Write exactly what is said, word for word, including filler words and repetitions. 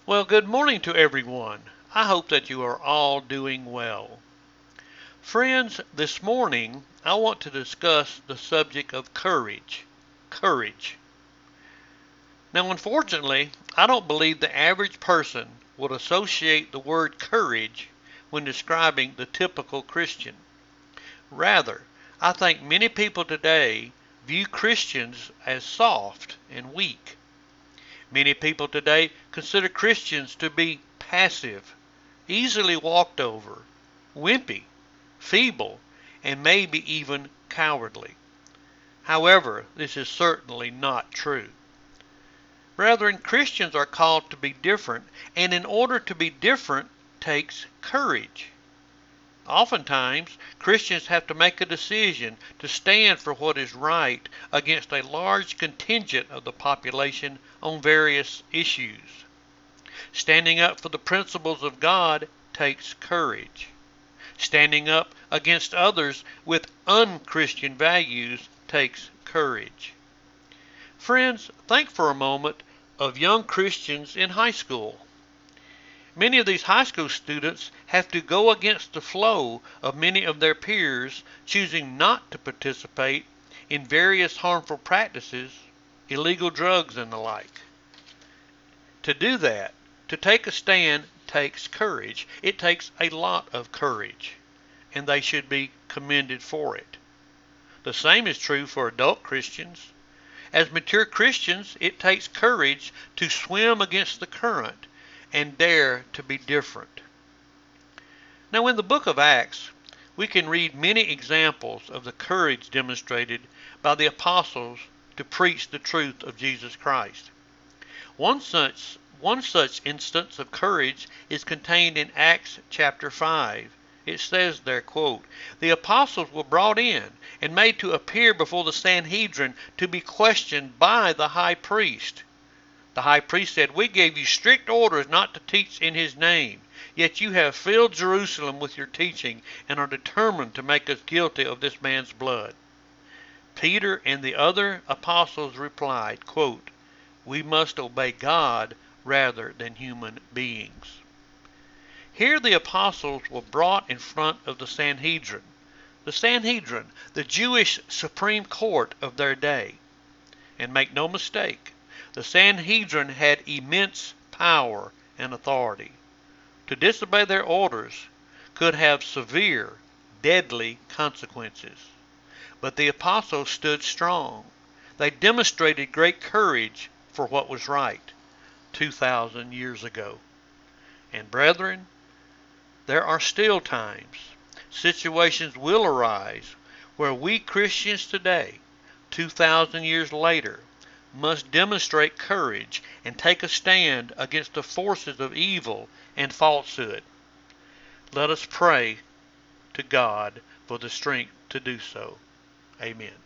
Well, good morning to everyone. I hope that you are all doing well. Friends, this morning I want to discuss the subject of courage. Courage. Now, unfortunately, I don't believe the average person would associate the word courage when describing the typical Christian. Rather, I think many people today view Christians as soft and weak. Many people today consider Christians to be passive, easily walked over, wimpy, feeble, and maybe even cowardly. However, this is certainly not true. Brethren, Christians are called to be different, and in order to be different takes courage. Oftentimes, Christians have to make a decision to stand for what is right against a large contingent of the population on various issues. Standing up for the principles of God takes courage. Standing up against others with unchristian values takes courage. Friends, think for a moment of young Christians in high school. Many of these high school students have to go against the flow of many of their peers, choosing not to participate in various harmful practices, illegal drugs, and the like. To do that, to take a stand, takes courage. It takes a lot of courage, and they should be commended for it. The same is true for adult Christians. As mature Christians, it takes courage to swim against the current and dare to be different. Now, in the book of Acts, we can read many examples of the courage demonstrated by the apostles to preach the truth of Jesus Christ. One such, one such instance of courage is contained in Acts chapter five. It says there, quote, "The apostles were brought in and made to appear before the Sanhedrin to be questioned by the high priest. The high priest said, 'We gave you strict orders not to teach in his name, yet you have filled Jerusalem with your teaching and are determined to make us guilty of this man's blood.' Peter and the other apostles replied, quote, 'We must obey God rather than human beings.'" Here the apostles were brought in front of the Sanhedrin. The Sanhedrin, the Jewish supreme court of their day. And make no mistake, the Sanhedrin had immense power and authority. To disobey their orders could have severe, deadly consequences. But the apostles stood strong. They demonstrated great courage for what was right two thousand years ago. And brethren, there are still times, situations will arise where we Christians today, two thousand years later, must demonstrate courage and take a stand against the forces of evil and falsehood. Let us pray to God for the strength to do so. Amen.